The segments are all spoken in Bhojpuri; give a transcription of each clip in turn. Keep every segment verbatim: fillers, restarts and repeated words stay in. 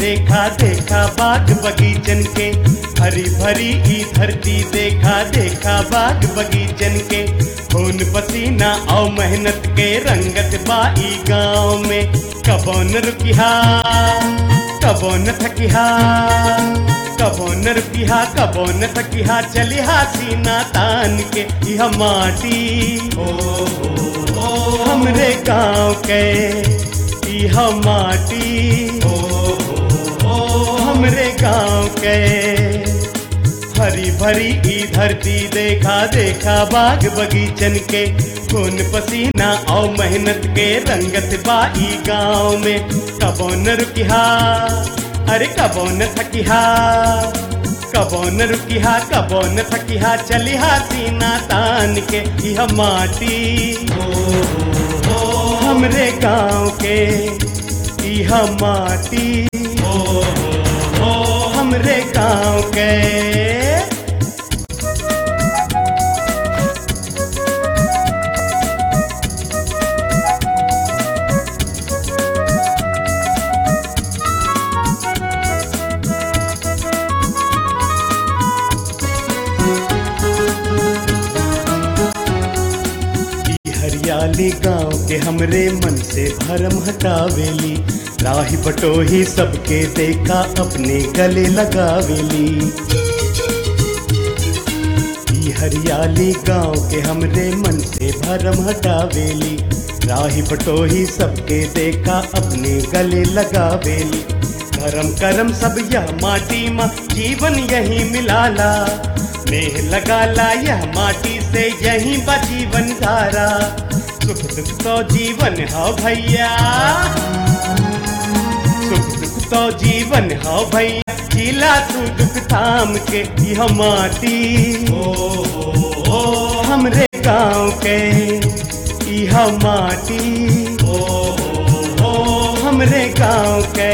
देखा देखा बाग बगीचन के, हरी भरी ई धरती देखा देखा बाग बगीचन के, खून पसीना और मेहनत के रंगत बाई गाँव में। कबो न रुकिहा कबो न थकिहा, कबो न रुकिहा कबो न थकिहा, चलिहा सीना तान के यह माटी ओ, ओ, ओ हमरे गाँव के यह माटी ओ, ओ, ओ हमरे गाँव के। हरी भरी ई धरती देखा देखा बाग बगीचन के, खून पसीना और मेहनत के रंगत बाई गाँव में। कबो न रुकिहा अरे कबो न थकिहा, कबो न रुकिहा कबो न थकिहा, चलिहा सीना तान के यह माटी ओ, ओ, ओ हमरे गाँव के यह माटी ओ, ओ, ओ हमरे गाँव के। हरियाली गांव के हमरे मन से भरम हटावेली, राही बटोही सबके देखा अपने गले लगावेली। ई हरियाली गांव के हमरे मन से भरम हटावेली, राही बटोही सबके देखा अपने गले लगावेली। करम करम सब यह माटी माँ जीवन यही मिलाला, नेह लगाला यह माटी से यही बजीवन धारा। सुख दुख तो जीवन हो भैया, सुख दुख तो जीवन हो भैया, जिला तू दुख थाम के यह माटी ओ, ओ, ओ हमरे गाँव के यह माटी ओ, ओ, ओ हमरे गाँव के।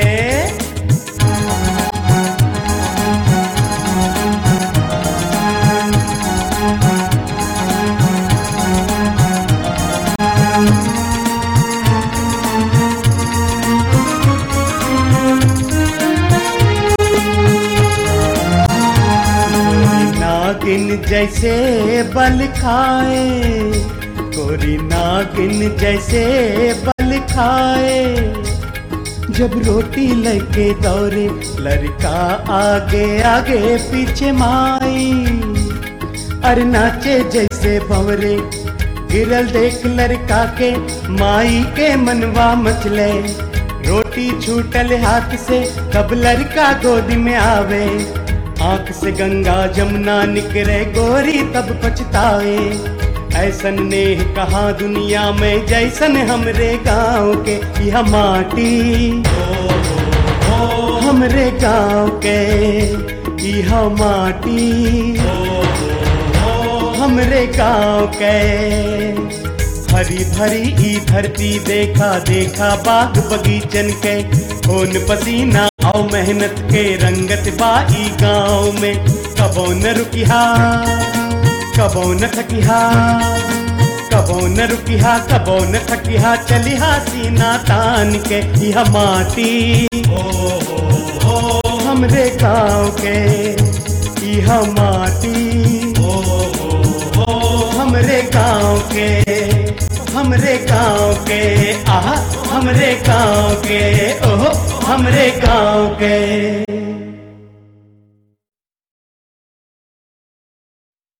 नागिन जैसे बल खाए, गोरी नागिन जैसे बल खाए, जब रोटी लेके दौड़े लड़का आगे आगे पीछे माई। अरे नाचे जैसे भंवरे गिरल देख लड़का के, माई के मनवा मचले, रोटी छूटल हाथ से कब लड़का गोद में आवे। आंख से गंगा जमुना निकरे गोरी तब पछताए, ऐसन नेह कहाँ दुनिया में जैसन हमरे गाँव के यह माटी ओ, ओ, ओ हमरे गाँव के यह माटी ओ, ओ, ओ हमरे गाँव के। हरी भरी ई धरती देखा देखा बाग बगीचन के, खून पसीना और मेहनत के रंगत बाई गाँव में। कबो न रुकिहा कबो न थकिहा, कबो न रुकिहा कबो न थकिहा, चलिहा सीना तान के यह माटी ओ, ओ, ओ हमरे गाँव के यह माटी ओ, ओ, ओ हमरे गाँव के हमरे गाँव के आहा हमरे गाँव के ओहो हमरे गाँव के।